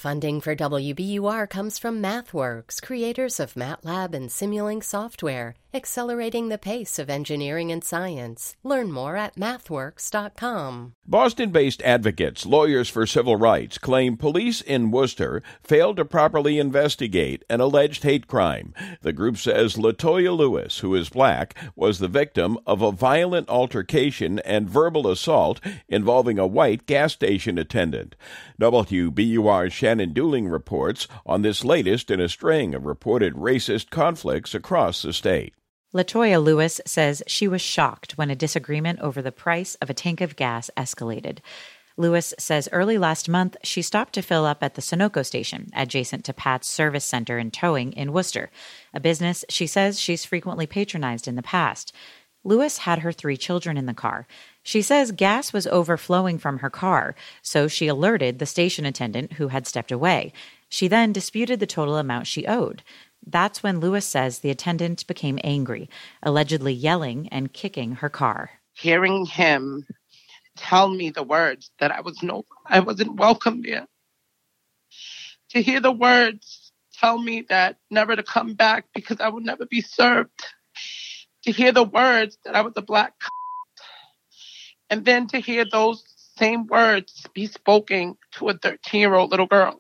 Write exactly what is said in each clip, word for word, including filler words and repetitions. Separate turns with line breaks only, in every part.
Funding for W B U R comes from MathWorks, creators of MATLAB and Simulink software, accelerating the pace of engineering and science. Learn more at mathworks dot com.
Boston-based advocates, lawyers for civil rights, claim police in Worcester failed to properly investigate an alleged hate crime. The group says LaToya Lewis, who is black, was the victim of a violent altercation and verbal assault involving a white gas station attendant. W B U R's Shannon Dooling reports on this latest in a string of reported racist conflicts across the state.
LaToya Lewis says she was shocked when a disagreement over the price of a tank of gas escalated. Lewis says early last month she stopped to fill up at the Sunoco station adjacent to Pat's Service Center and Towing in Worcester, a business she says she's frequently patronized in the past. Lewis had her three children in the car. She says gas was overflowing from her car, so she alerted the station attendant who had stepped away. She then disputed the total amount she owed. That's when Lewis says the attendant became angry, allegedly yelling and kicking her car.
Hearing him tell me the words that I was no, I wasn't welcome there. To hear the words tell me that never to come back because I would never be served. To hear the words that I was a black c- and then to hear those same words be spoken to a thirteen-year-old little girl.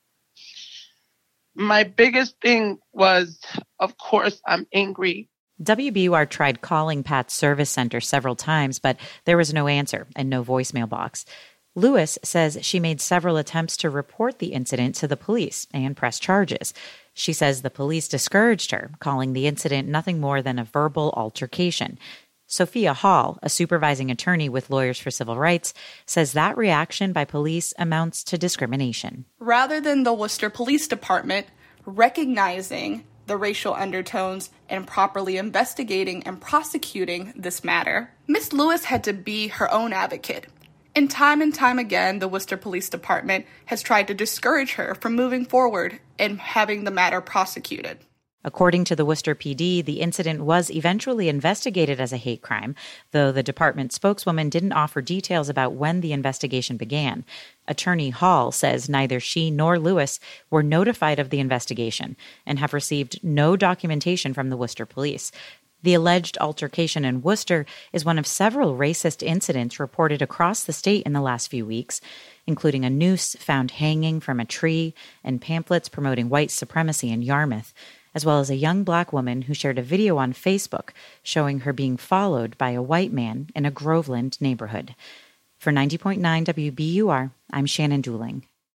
My biggest thing was, of course, I'm angry.
W B U R tried calling Pat's Service Center several times, but there was no answer and no voicemail box. Lewis says she made several attempts to report the incident to the police and press charges. She says the police discouraged her, calling the incident nothing more than a verbal altercation. Sophia Hall, a supervising attorney with Lawyers for Civil Rights, says that reaction by police amounts to discrimination.
Rather than the Worcester Police Department recognizing the racial undertones and properly investigating and prosecuting this matter, Miss Lewis had to be her own advocate. And time and time again, the Worcester Police Department has tried to discourage her from moving forward and having the matter prosecuted.
According to the Worcester P D, the incident was eventually investigated as a hate crime, though the department spokeswoman didn't offer details about when the investigation began. Attorney Hall says neither she nor Lewis were notified of the investigation and have received no documentation from the Worcester police. The alleged altercation in Worcester is one of several racist incidents reported across the state in the last few weeks, including a noose found hanging from a tree and pamphlets promoting white supremacy in Yarmouth, as well as a young black woman who shared a video on Facebook showing her being followed by a white man in a Groveland neighborhood. For ninety point nine W B U R, I'm Shannon Dooling.